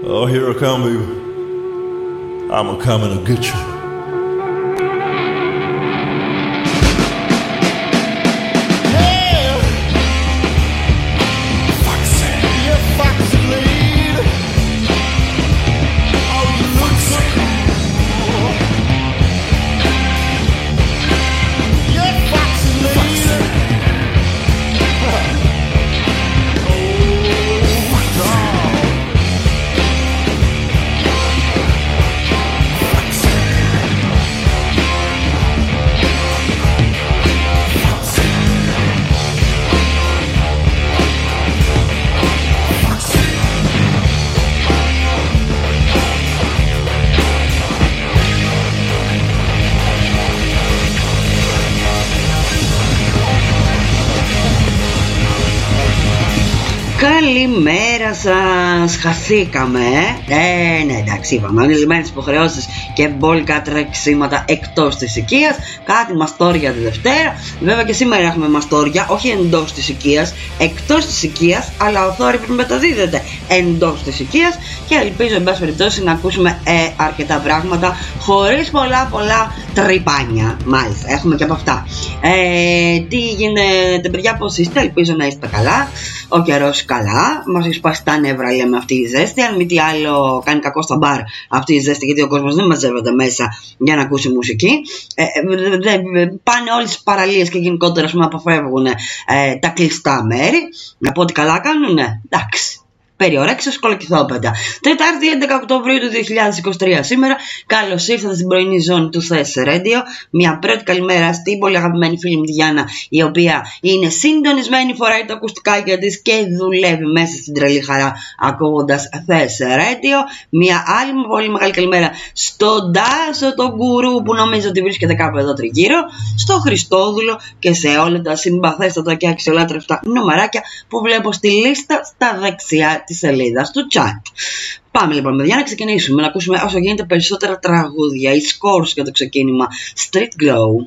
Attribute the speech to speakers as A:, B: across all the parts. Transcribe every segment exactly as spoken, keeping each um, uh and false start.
A: Oh, here I come, baby. I'm a coming to get you.
B: Καλημέρα σας, χαθήκαμε. Ε, ναι, εντάξει, είπαμε. Ανηλυμένες υποχρεώσεις και μπόλικα τρεξίματα εκτός της οικίας. Κάτι μαστόρια τη Δευτέρα. Βέβαια και σήμερα έχουμε μαστόρια, όχι εντός της οικίας, εκτός της οικίας, αλλά ο θόρυβος μεταδίδεται εντός της οικίας. Και ελπίζω, εν πάση περιπτώσει, να ακούσουμε ε, αρκετά πράγματα χωρίς πολλά πολλά τρυπάνια. Μάλιστα, έχουμε και από αυτά. Ε, τι γίνεται, παιδιά, πώς είστε? Ελπίζω να είστε καλά. Ο καιρός καλά, μας έχει σπάσει τα νεύρα, λέμε, αυτή η ζέστη. Αν μη τι άλλο, κάνει κακό στα μπαρ αυτή η ζέστη, γιατί ο κόσμος δεν μαζεύεται μέσα για να ακούσει μουσική. Ε, δε, πάνε όλες τις παραλίες και γενικότερα, ας πούμε, αποφεύγουν ε, τα κλειστά μέρη. Να πω ότι καλά κάνουνε. Εντάξει. Περιορέξεις κολοκυθόπεντα. Τετάρτη έντεκα Οκτωβρίου του δύο χιλιάδες είκοσι τρία σήμερα. Καλώς ήρθατε στην πρωινή ζώνη του Θες Radio. Μια πρώτη καλημέρα στην πολύ αγαπημένη φίλη μου τη Γιάννα, η οποία είναι συντονισμένη, φοράει τα ακουστικάκια της και δουλεύει μέσα στην τρελή χαρά ακούγοντας Θες Radio. Μια άλλη πολύ μεγάλη καλημέρα στον Τάσο, τον γκουρού που νομίζω ότι βρίσκεται κάπου εδώ τριγύρω, στο Χριστόδουλο και σε όλα τα συμπαθέστατα και αξιολάτρευτα νομεράκια που βλέπω στη λίστα στα δεξιά της σελίδας του chat. Πάμε λοιπόν, παιδιά, να ξεκινήσουμε να ακούσουμε όσο γίνεται περισσότερα τραγούδια. Οι Scores για το ξεκίνημα. Street Glow.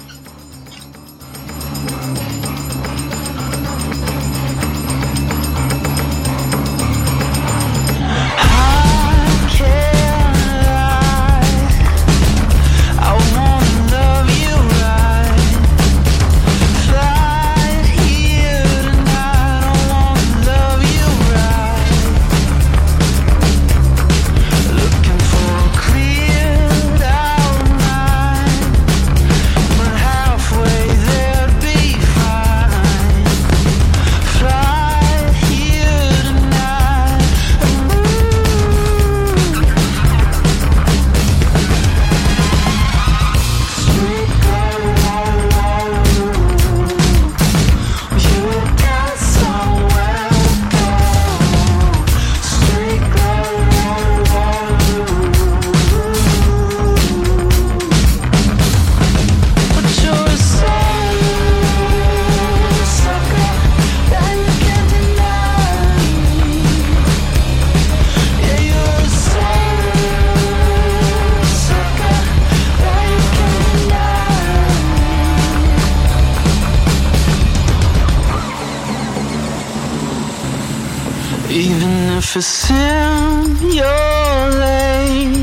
C: If it's in your lane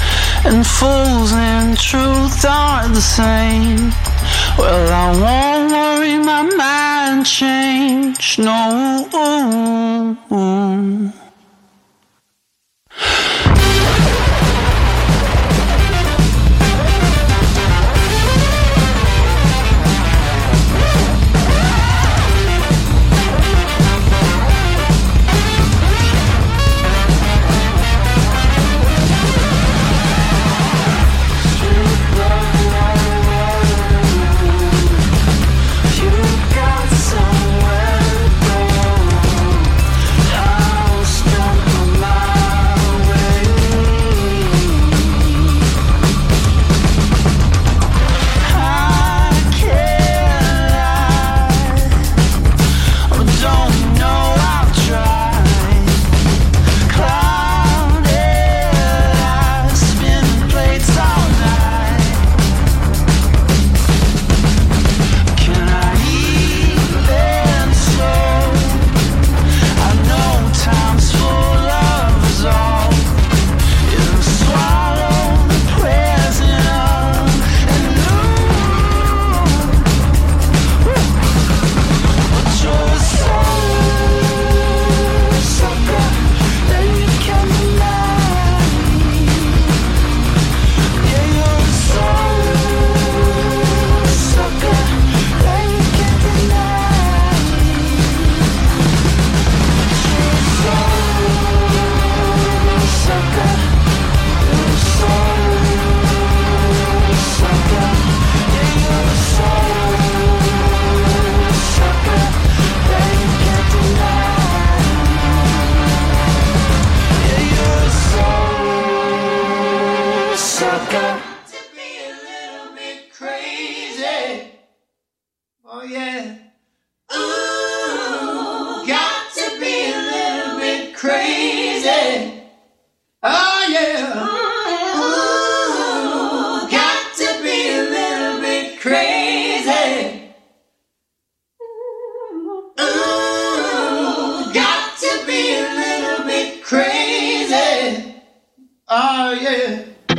C: and fools and truth aren't the same, well, I won't worry, my mind change, no.
D: Somewhere to go.
C: got to be a little bit crazy. Oh yeah. Ooh, got to be a little bit crazy. Oh yeah. Ooh, got to be a little bit crazy. Ooh, got to be a little bit crazy. Oh yeah.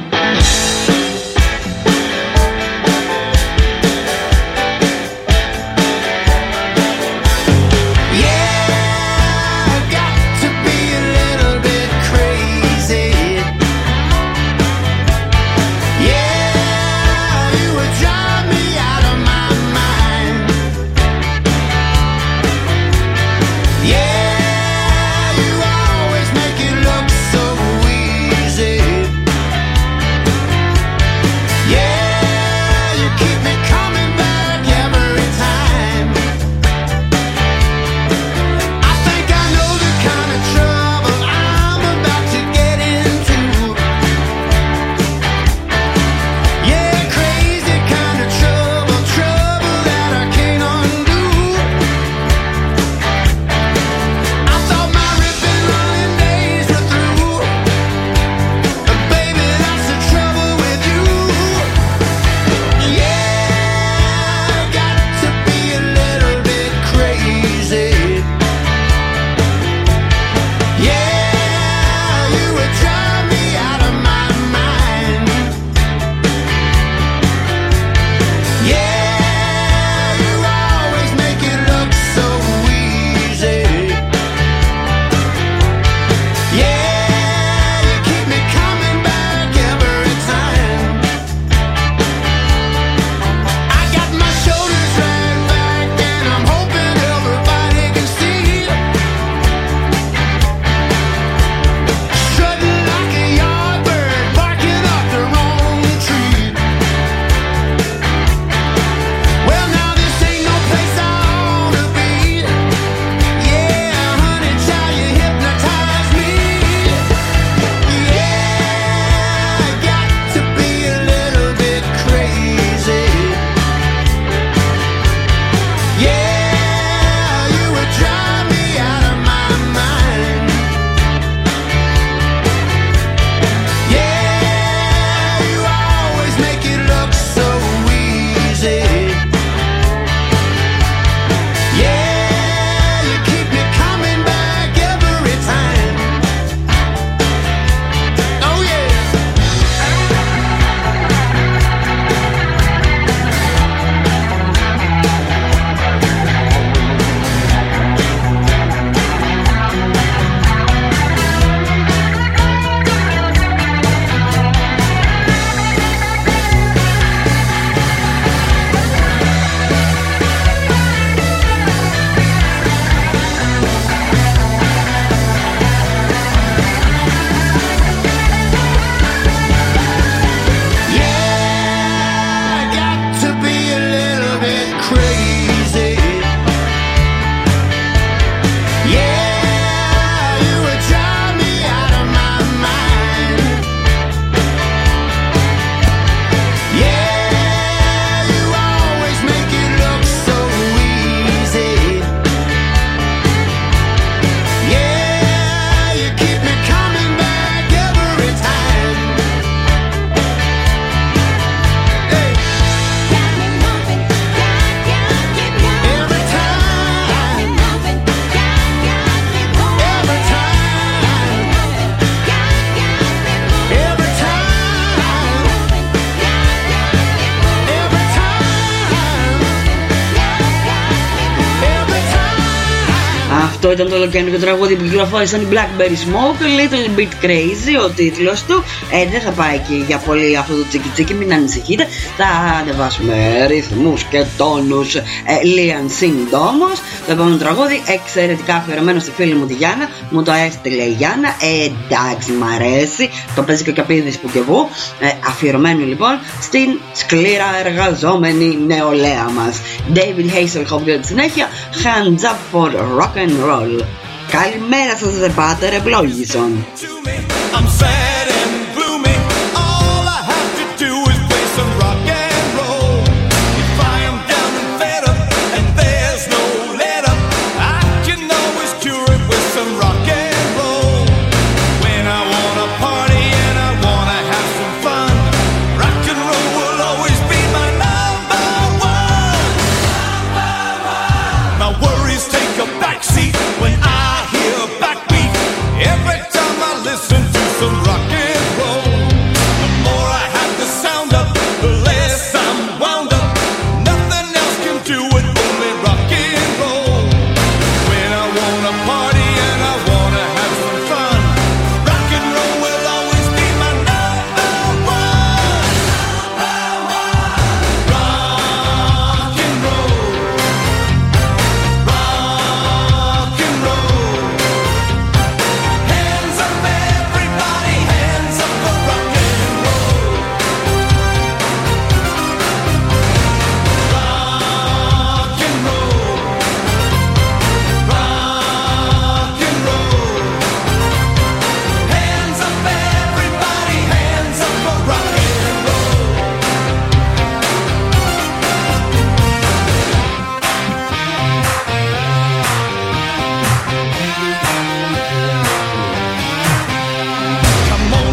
B: Αυτό ήταν το ολοκαίνουργιο τραγούδι που κυκλοφόρησαν οι Blackberry Smoke, Little Bit Crazy ο τίτλος του. Ε, δεν θα πάει εκεί για πολύ αυτό το τσίκι τσίκι, μην ανησυχείτε. Θα ανεβάσουμε ρυθμούς και τόνους ε, λίγαν συντόμως. Το επόμενο τραγούδι εξαιρετικά αφιερωμένο στη φίλη μου τη Γιάννα. Μου το έστειλε η Γιάννα. Ε, εντάξει, μ' αρέσει. Το παίζει και ο Καπίδης που και εγώ. Ε, αφιερωμένο λοιπόν στην σκλήρα εργαζόμενη νεολαία μας. David Hasselhoff για τη συνέχεια. Hands up for rock and roll. Καλημέρα σας, The Pater ευλόγησον.
A: I'm sad and gloomy. All I have to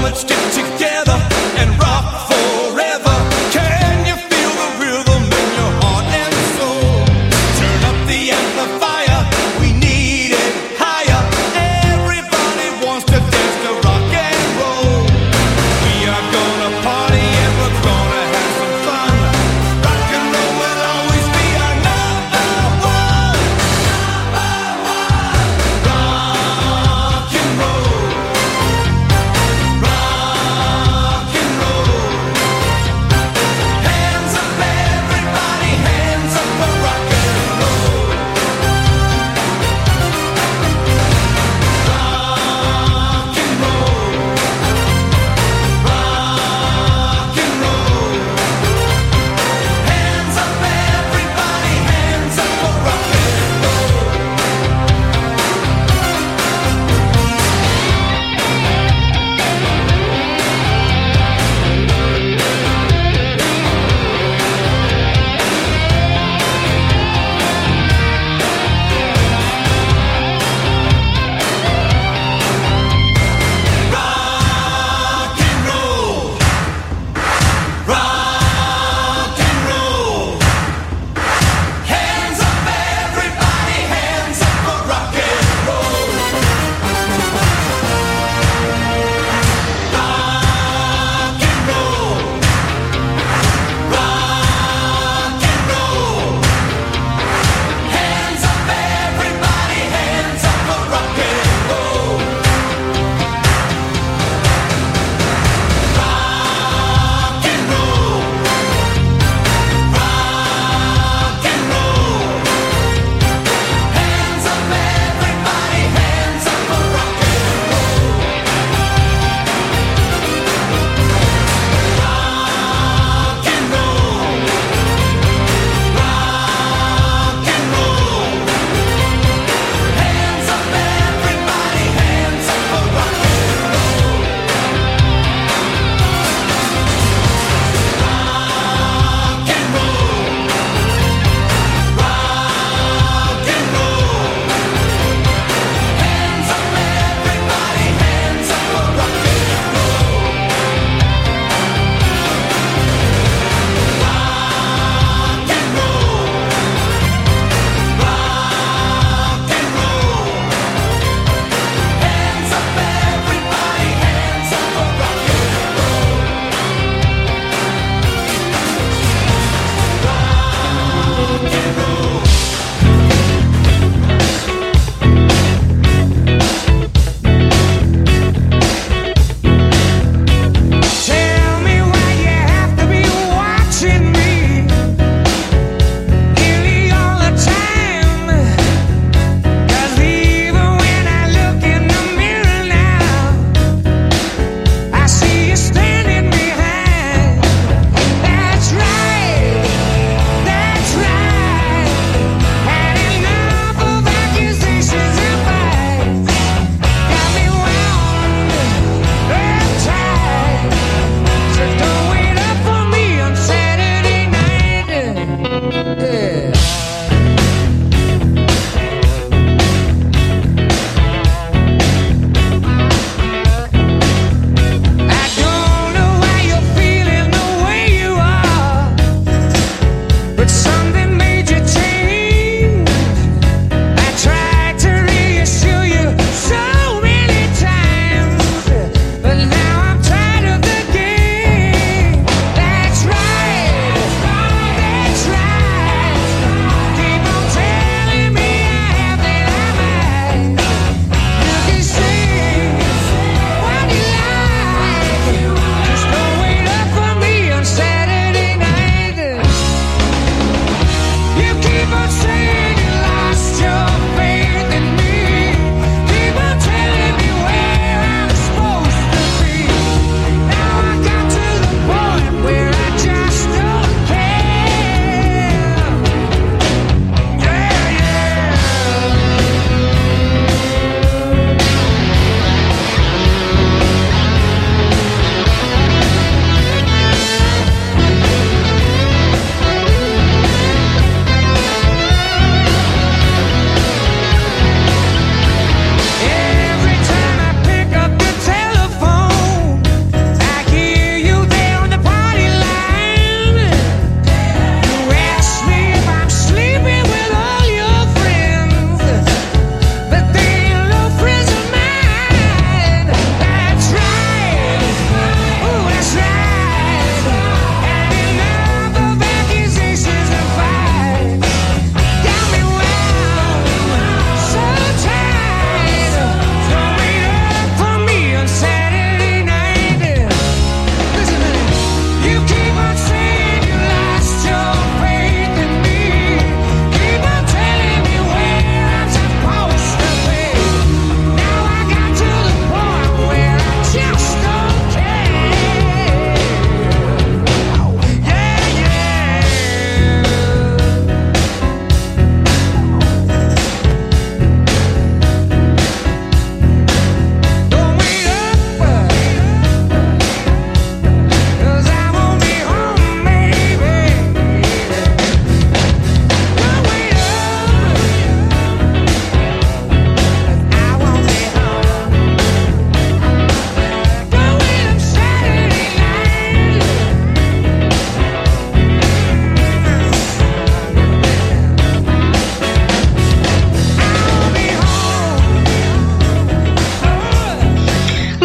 A: let's stick together and rock forever. Can you feel the rhythm in your heart and soul? Turn up the amplifier, we need it higher. Everybody wants to dance to rock and roll. We are gonna party and we're gonna have some fun. Rock and roll will always be our number one. Rock and roll. Rock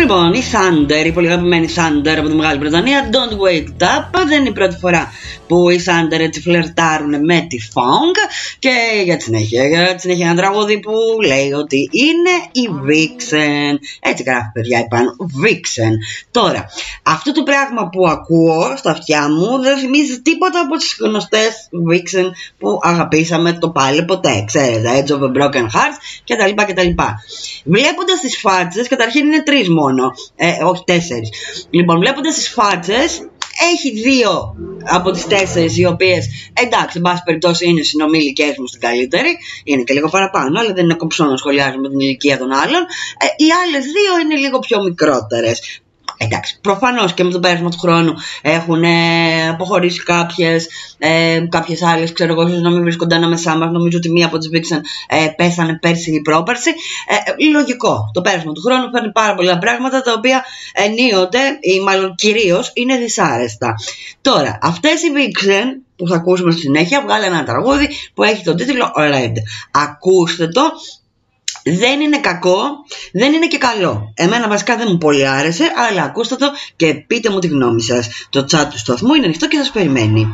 B: Λοιπόν, η Thunder, η πολύ αγαπημένη Thunder από τη Μεγάλη Βρετανία, Don't Wake Up. Δεν είναι η πρώτη φορά που οι Thunder έτσι φλερτάρουν με τη funk. Και για τη συνέχεια, για τη συνέχεια ένα τραγούδι που λέει ότι είναι η Vixen. Έτσι γράφει, παιδιά, επάνω, Vixen. Τώρα, αυτό το πράγμα που ακούω στα αυτιά μου δεν θυμίζει τίποτα από τις γνωστές Vixen που αγαπήσαμε το πάλι ποτέ. Ξέρετε, Edge of a Broken Heart κτλ. κτλ. Βλέποντας τις φάτσες, καταρχήν είναι τρεις μόνο, ε, όχι τέσσερις. Λοιπόν, βλέποντας τις φάτσες, έχει δύο από τις τέσσερις οι οποίες, εντάξει, εν πάση περιπτώσει είναι συνομιλικές μου στην καλύτερη, είναι και λίγο παραπάνω, αλλά δεν είναι κομψό να σχολιάζουμε την ηλικία των άλλων. Ε, οι άλλες δύο είναι λίγο πιο μικρότερες. Εντάξει, προφανώς και με το πέρασμα του χρόνου έχουν ε, αποχωρήσει κάποιες, ε, κάποιες άλλες, ξέρω εγώ, ίσως να μην βρίσκονται ανάμεσά μας. Νομίζω ότι μία από τις Vixen ε, πέθανε πέρσι ή πρόπερσι. Ε, λογικό, το πέρασμα του χρόνου φέρνει πάρα πολλά πράγματα τα οποία ενίοτε ή μάλλον κυρίως είναι δυσάρεστα. Τώρα, αυτές οι Vixen που θα ακούσουμε στη συνέχεια βγάλε ένα τραγούδι που έχει τον τίτλο Red. Ακούστε το. Δεν είναι κακό, δεν είναι και καλό. Εμένα βασικά δεν μου πολύ άρεσε, αλλά ακούστε το και πείτε μου τη γνώμη σας. Το chat του σταθμού είναι ανοιχτό και σας περιμένει.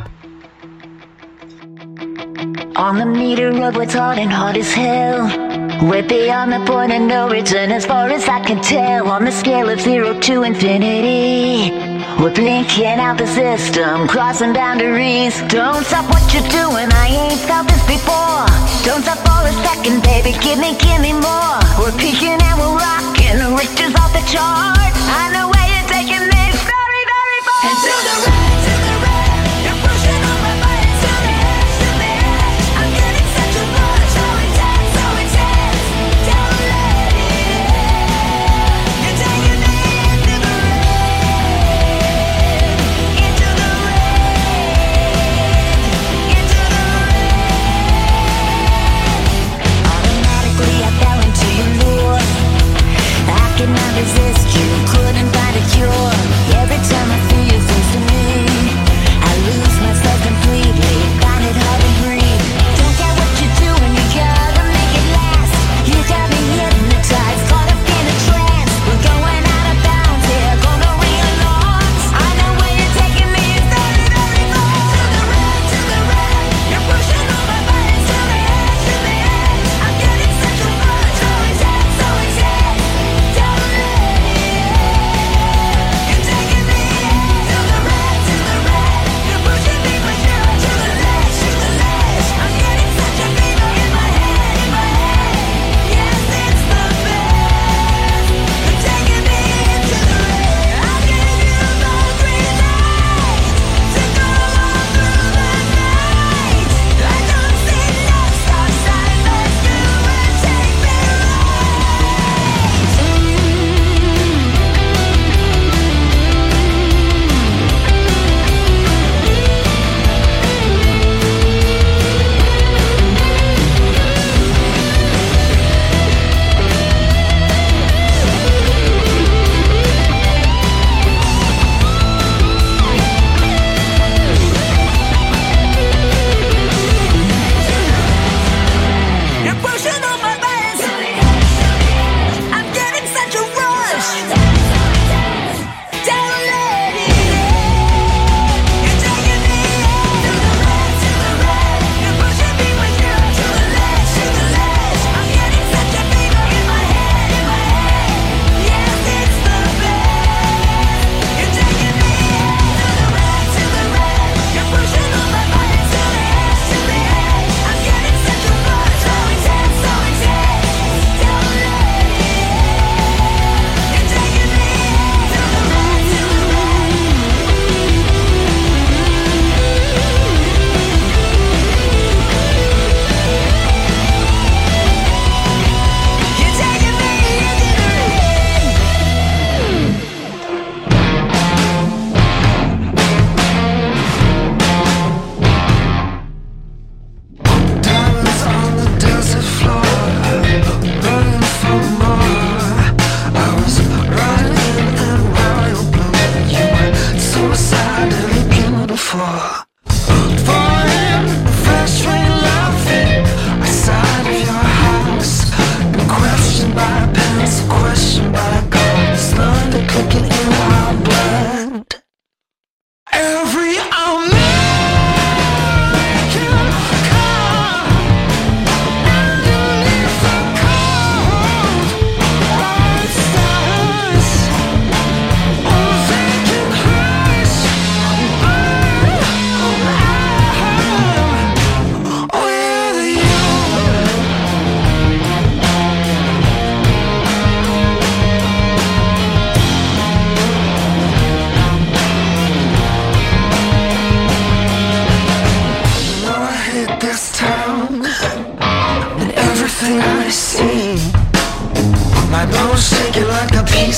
D: On the meter of what's hard and hard as hell, way beyond the point of no return as far as I can tell. On the scale of zero to infinity, we're blinking out the system, crossing boundaries. Don't stop what you're doing, I ain't felt this before. Don't stop for a second, baby, give me, give me more. We're peaking and we're rocking, the Richter's off the chart. I know where you're taking me, very, very far. And to the right, to the right, you're pushing on my buttons to the edge, to the edge. I'm getting such a rush, so intense, so intense. Don't let it end. You're taking me into the rain, into the rain, into the rain. Automatically I fell into your lure. I could not resist you, couldn't find a cure. Every time I feel you close to me, I lose myself completely, find it hard to breathe. Don't care what you're doing, you gotta make it last. You got me hypnotized, caught up in a trance. We're going out of bounds here, gonna relaunch. I know where you're taking me, it's very, very far. To the right, to the right, you're pushing all my buttons to the edge, to the edge. I'm getting such a rush, so intense, so intense. Don't let it end. You're taking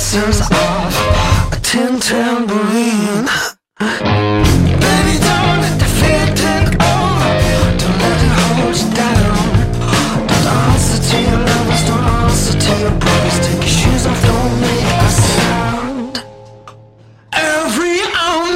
C: strings off a tin tambourine. Baby, don't let the fear take over. Don't let it hold you down. Don't answer to your lovers, don't answer to your brothers. Take your shoes off, don't make a sound. Every hour.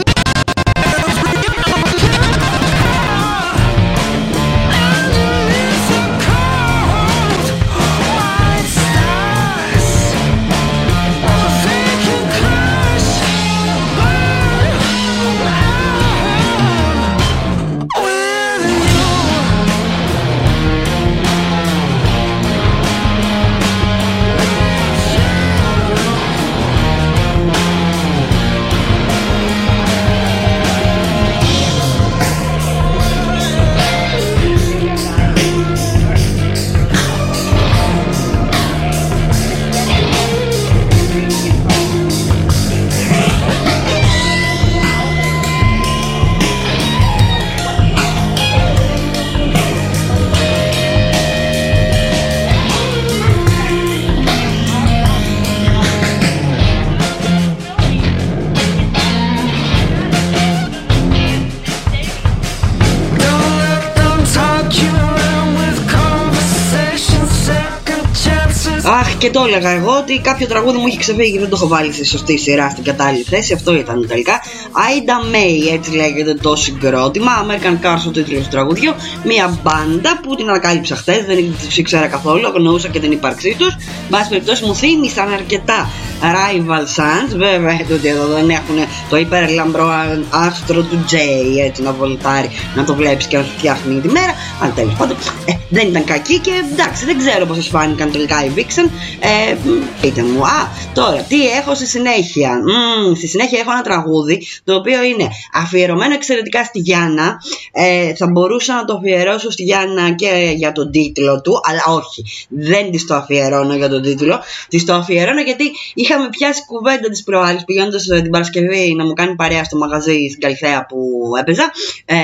B: Αχ, και το έλεγα εγώ ότι κάποιο τραγούδι μου είχε ξεφύγει και δεν το έχω βάλει στη σωστή σειρά, στην κατάλληλη θέση. Αυτό ήταν τελικά. Ida May, έτσι λέγεται το συγκρότημα. American Cars, ο τίτλος του τραγουδιού. Μια μπάντα που την ανακάλυψα χτες, δεν την ήξερα καθόλου, αγνοούσα και την ύπαρξή τους. Μπας περιπτώσει μου θύμισαν αρκετά Rival Sons. Βέβαια, ότι εδώ δεν έχουν το υπερλαμπρό άστρο του Jay, έτσι να βολτάρει, να το βλέπεις και να σου φτιάχνει τη μέρα. Αλλά τέλος πάντων, ε, δεν ήταν κακή και εντάξει, δεν ξέρω πώς σας φάνηκαν τελικά οι Vixen. Ε, πείτε μου. Α, τώρα τι έχω στη συνέχεια. Μ, στη συνέχεια έχω ένα τραγούδι το οποίο είναι αφιερωμένο εξαιρετικά στη Γιάννα. ε, Θα μπορούσα να το αφιερώσω στη Γιάννα και για τον τίτλο του, αλλά όχι, δεν της το αφιερώνω για τον τίτλο. Της το αφιερώνω γιατί είχαμε πιάσει κουβέντα της προάλλης πηγαίνοντας την Παρασκευή να μου κάνει παρέα στο μαγαζί στην Καλυθέα που έπαιζα, ε,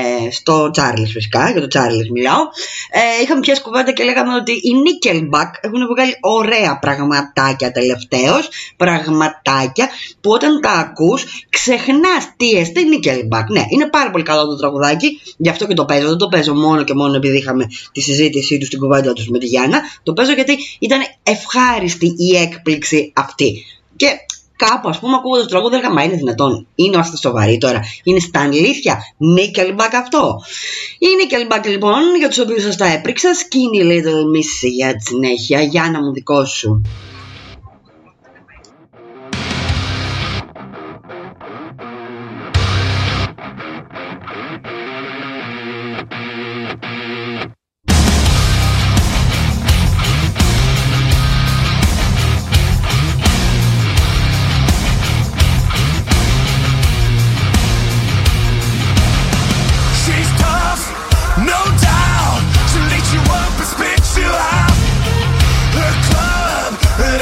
B: στο Charles φυσικά, για το Charles μιλάω. ε, Είχαμε πιάσει κουβέντα και λέγαμε ότι οι Nickelback έχουν βγάλει ωραία πραγματάκια τελευταίως, πραγματάκια που όταν τα ακούς ξεχνάς τι εστί Nickelback. Ναι, είναι πάρα πολύ καλό το τραγουδάκι, γι' αυτό και το παίζω. Δεν το παίζω μόνο και μόνο επειδή είχαμε τη συζήτησή τους, την κουβέντα τους με τη Γιάννα. Το παίζω γιατί ήταν ευχάριστη η έκπληξη αυτή. Και κάπου, ας πούμε, ακούγοντας το τραγούδι, έλεγα, μα είναι δυνατόν? Είμαστε σοβαροί τώρα? Είναι στα αλήθεια Nickelback αυτό? Η Nickelback λοιπόν, για τους οποίους σας τα έπρυξα, Skinny Little Missy για τη συνέχεια. Γιάννα μου, δικό σου.
A: She'll eat you up and spit you out. Her club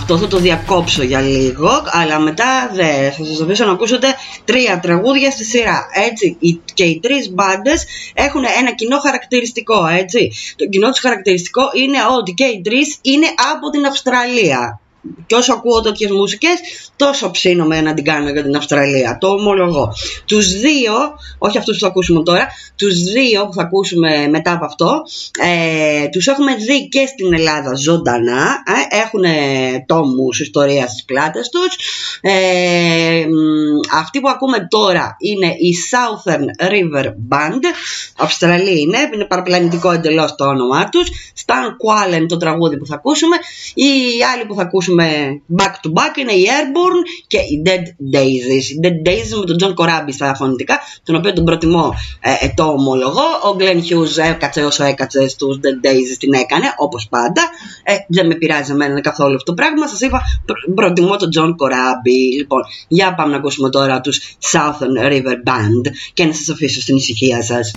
B: αυτό θα το διακόψω για λίγο, αλλά μετά δε, θα σας αφήσω να ακούσετε τρία τραγούδια στη σειρά, έτσι. Και οι τρεις μπάντες έχουν ένα κοινό χαρακτηριστικό, έτσι. Το κοινό τους χαρακτηριστικό είναι ότι και οι τρεις είναι από την Αυστραλία. Και όσο ακούω τέτοιες μουσικές, τόσο ψήνομαι να την κάνω για την Αυστραλία. Το ομολογώ. Τους δύο, όχι αυτούς που θα ακούσουμε τώρα, τους δύο που θα ακούσουμε μετά από αυτό, ε, τους έχουμε δει και στην Ελλάδα ζωντανά. Ε, έχουν τόμους ιστορίας στις πλάτες τους. Ε, αυτοί που ακούμε τώρα είναι η Southern River Band. Αυστραλία είναι, είναι παραπλανητικό εντελώς το όνομά τους. Stan Quallen το τραγούδι που θα ακούσουμε. Οι άλλοι που θα ακούσουμε back to back είναι η Airborne και η Dead Daisies. Η Dead Daisies με τον John Corabi στα φωνητικά, τον οποίο τον προτιμώ, ε, ε, το ομολογώ. Ο Glenn Hughes έκατσε όσο έκατσε στους Dead Daisies, την έκανε όπως πάντα. Ε, δεν με πειράζει εμένα καθόλου αυτό το πράγμα. Σας είπα, προ, προτιμώ τον John Corabi. Λοιπόν, για πάμε να ακούσουμε τώρα τους Southern River Band και να σας αφήσω στην ησυχία σας.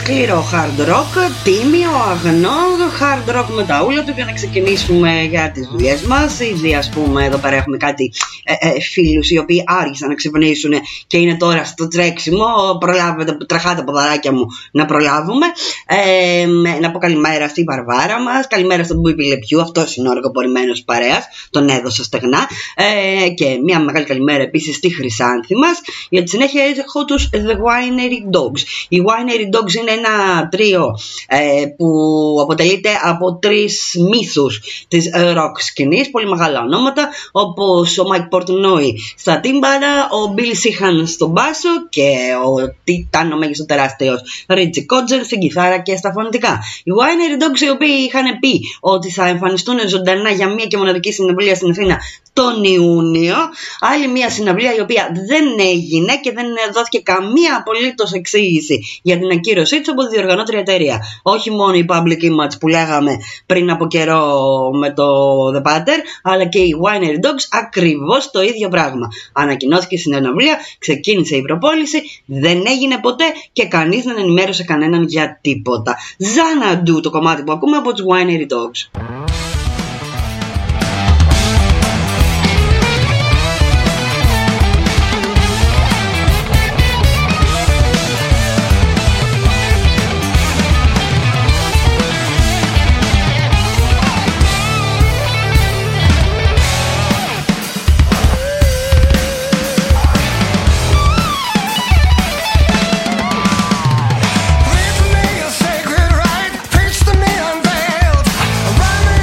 B: σκληρό hard rock, τίμιο, αγνό hard rock με τα ούλα του, για να ξεκινήσουμε για τις δουλειές μας. Ήδη ας πούμε εδώ πέρα έχουμε κάτι ε, ε, φίλους οι οποίοι άργησαν να ξυπνήσουν και είναι τώρα στο τρέξιμο. Προλάβετε, τραχάτε ποδαράκια μου να προλάβουμε. ε, Να πω καλημέρα στη Βαρβάρα μας, καλημέρα στον Μπούιπι Λεπιού, αυτός είναι ο αργοπορημένος παρέας, τον έδωσα στεγνά. ε, Και μια μεγάλη καλημέρα επίσης στη Χρυσάνθη μας. Για τη συνέχεια έχω τους The Winery Dogs. Οι Winery Dogs είναι ένα τρίο ε, που αποτελείται από τρεις μύθους της rock σκηνής, πολύ μεγάλα ονόματα, όπως ο Mike Portnoy στα τύμπανα, ο Billy Sheehan στον μπάσο και ο τιτάνο μέγιστο τεράστιος Reggie Kodger στην κιθάρα και στα φωνητικά. Οι Winery Dogs, οι οποίοι είχαν πει ότι θα εμφανιστούν ζωντανά για μία και μοναδική συναυλία στην Αθήνα τον Ιούνιο. Άλλη μία συναυλία η οποία δεν έγινε και δεν δόθηκε καμία απολύτως εξήγηση για την ακύρωσή της από τη διοργανώτρια εταιρεία. Όχι μόνο η Public Image που λέγαμε πριν από καιρό με το The Pater, αλλά και οι Winery Dogs ακριβώς το ίδιο πράγμα. Ανακοινώθηκε η συναυλία, ξεκίνησε η προπόληση, δεν έγινε ποτέ και κανείς δεν ενημέρωσε κανέναν για τίποτα. Xanadu το κομμάτι που ακούμε από τους Winery Dogs.
A: Preach to me unveiled. Run me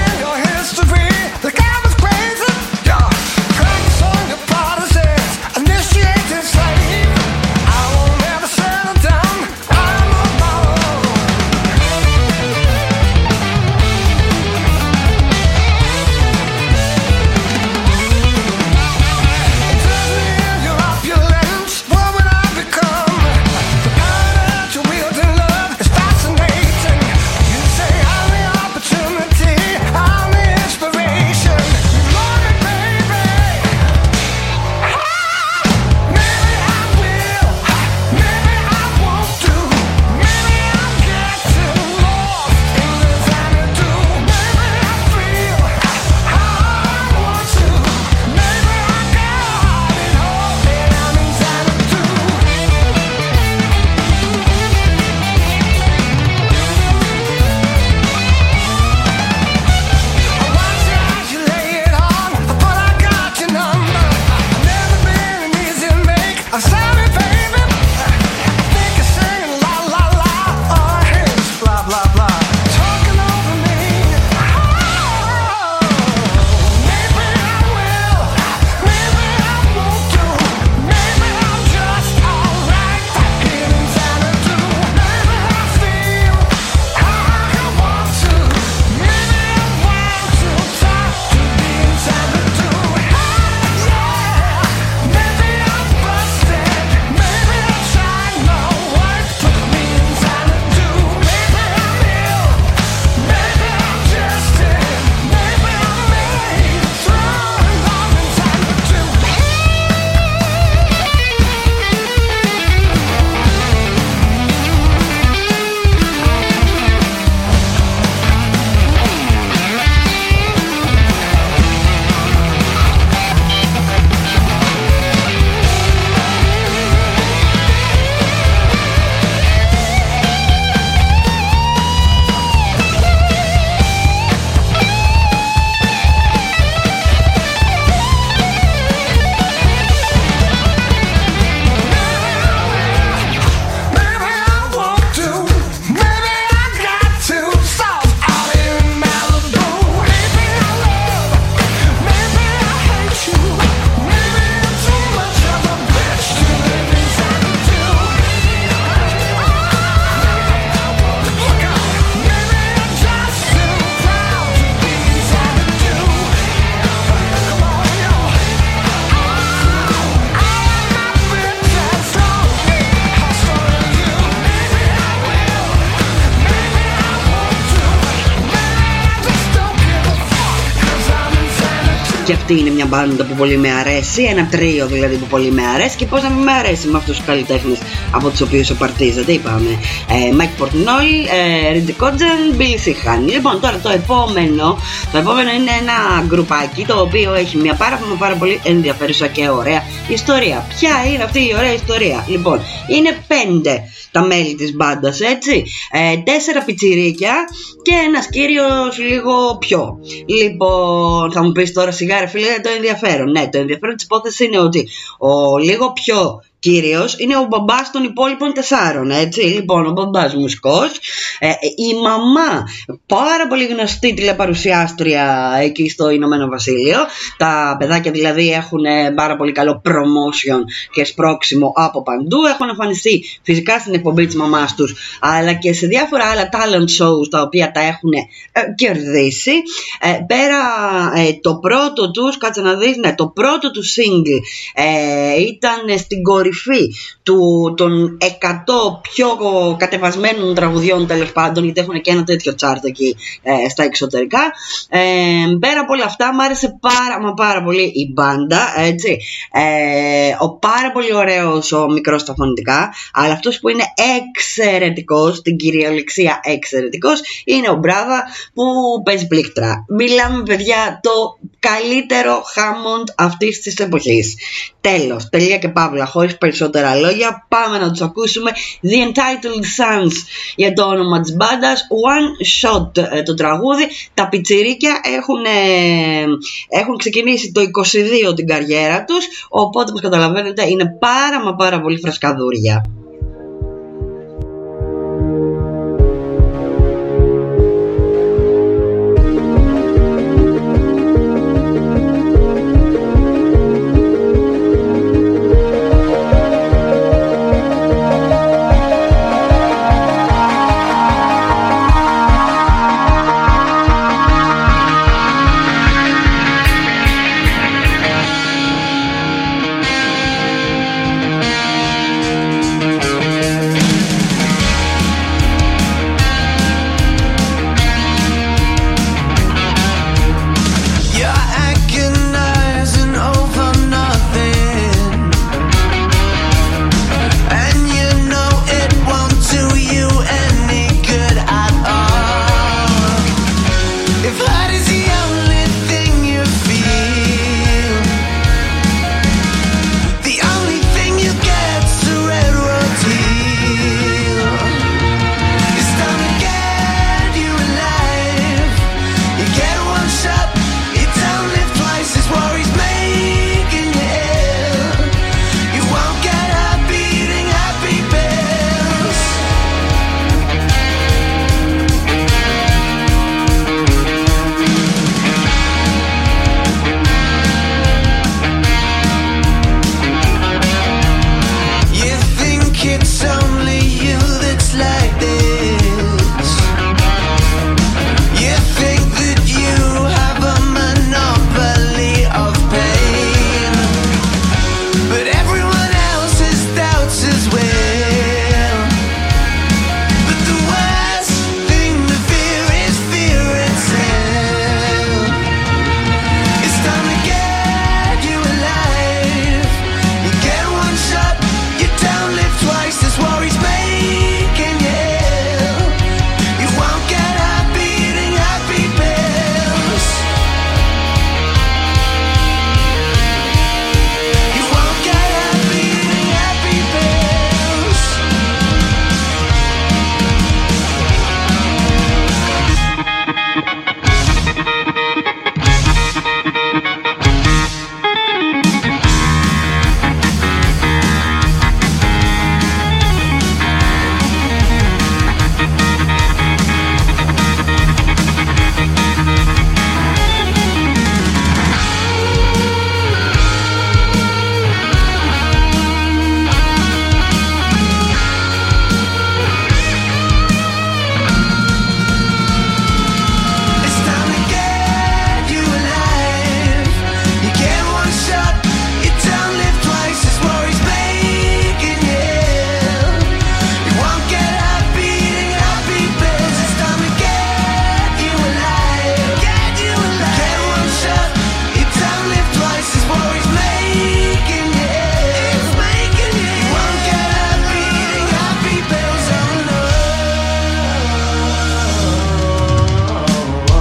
B: και αυτή είναι μια μπάντα που πολύ με αρέσει, ένα τρίο δηλαδή που πολύ με αρέσει, και πώς να μην με αρέσει με αυτούς τους καλλιτέχνες από τους οποίους απαρτίζεται. Είπαμε Mike Portnoy, Ridge Codgen, Billy Sheehan. Λοιπόν, τώρα το επόμενο το επόμενο είναι ένα γκρουπάκι το οποίο έχει μια πάρα, πάρα πολύ ενδιαφέρουσα και ωραία ιστορία. Ποια είναι αυτή η ωραία ιστορία? Λοιπόν, είναι πέντε τα μέλη της μπάντας, έτσι, ε, τέσσερα πιτσιρίκια και ένας κύριος λίγο πιο. Λοιπόν, θα μου πεις τώρα σιγά ρε φίλε το ενδιαφέρον. Ναι, το ενδιαφέρον της υπόθεσης είναι ότι ο λίγο πιο κύριος είναι ο μπαμπάς των υπόλοιπων τεσσάρων, έτσι. Λοιπόν, ο μπαμπάς μουσικός, ε, η μαμά πάρα πολύ γνωστή τηλεπαρουσιάστρια εκεί στο Ηνωμένο Βασίλειο. Τα παιδάκια δηλαδή έχουν πάρα πολύ καλό promotion και σπρώξιμο από παντού. Έχουν εμφανιστεί φυσικά στην εκπομπή της μαμάς τους, αλλά και σε διάφορα άλλα talent shows τα οποία τα έχουν ε, κερδίσει. Ε, πέρα ε, το πρώτο τους, κάτσε να δεις, ναι, το πρώτο του single ε, ήταν στην κορυφή του, των εκατό πιο κατεβασμένων τραγουδιών, τέλος πάντων, γιατί έχουν και ένα τέτοιο chart εκεί ε, στα εξωτερικά. Ε, πέρα από όλα αυτά, μου άρεσε πάρα μα πάρα πολύ η μπάντα, έτσι. Ε, ο πάρα πολύ ωραίος ο μικρός στα φωνητικά, αλλά αυτός που είναι εξαιρετικός, στην κυριολεξία εξαιρετικός, είναι ο Μπράβα που παίζει πλήκτρα. Μιλάμε, παιδιά, το καλύτερο Hammond αυτής της εποχής. Τέλος, τελεία και παύλα, χωρίς περισσότερα λόγια, πάμε να τους ακούσουμε. The Entitled Sons για το όνομα της μπάντας, One Shot το τραγούδι. Τα πιτσιρίκια έχουν, ε, έχουν ξεκινήσει το είκοσι δύο την καριέρα τους, οπότε όπως καταλαβαίνετε είναι πάρα μα πάρα πολύ φρεσκαδούρια.